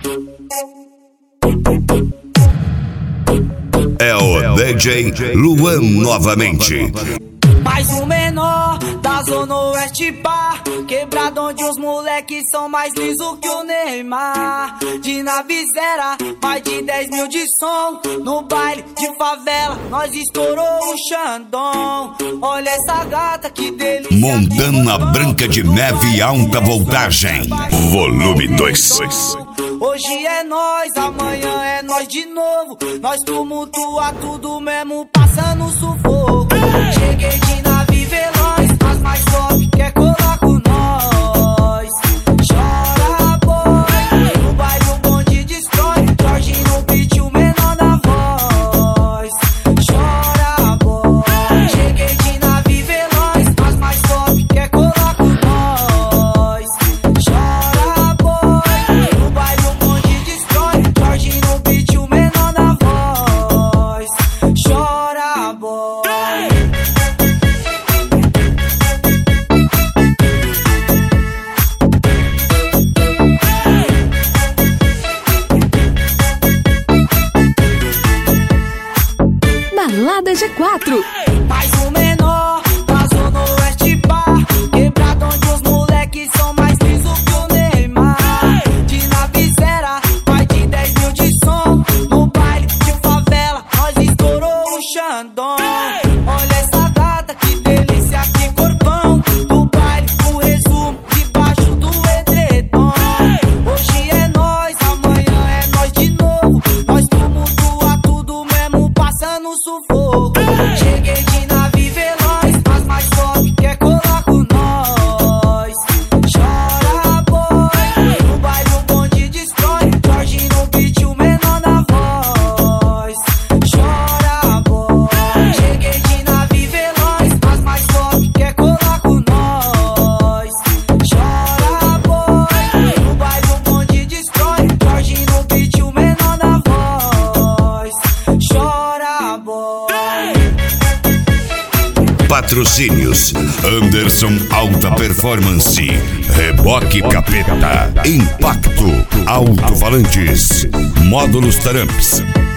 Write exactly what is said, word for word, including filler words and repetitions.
É o D J Luan novamente. Mais um menor da Zona Oeste, pá, quebrado onde os moleques são mais liso que o Neymar. De Navizera, mais de dez mil de som. No baile de favela, nós estourou o Xandão. Olha essa gata, que delícia. Montana Branca de Neve Alta Voltagem, volume dois. Hoje é nós, amanhã é nós de novo. Nós tumultua tudo mesmo, passando sufoco. Cheguei de nave veloz, as mais top quer colar com nós. Chora, boy, no baile o bonde destrói. Jorge no beat, o menor na voz. Chora, boy, cheguei de nave veloz, as mais top quer colar com nós. Chora, boy, no baile o bonde destrói. Jorge no beat, o menor na voz. Chora, boy. Balada G quatro. Mais um menor da Zona Oeste, pá, quebrado onde os moleques são mais liso que o Neymar. De Navizera, mais de dez mil de som. No baile de favela, nós estourou o Xandão. Olha essa gata, que delícia, que corpão. Do baile, o resumo, debaixo do edredom. Hoje é nós, amanhã é nós de novo. Nós tumultua tudo mesmo, passando sufoco. Cheguei de nave veloz, as mais top quer colar com nós. Chora, boy, no baile o bonde destrói. Jorge no beat, o menor na voz. Chora, boy, cheguei de nave veloz, as mais top quer colar com nós. Chora, boy, no baile o bonde destrói. Jorge no beat, o menor na voz. Chora, boy. Patrocínios: Anderson Alta Performance, Reboque Capeta, Impacto, Alto-Falantes, Módulos Taramps.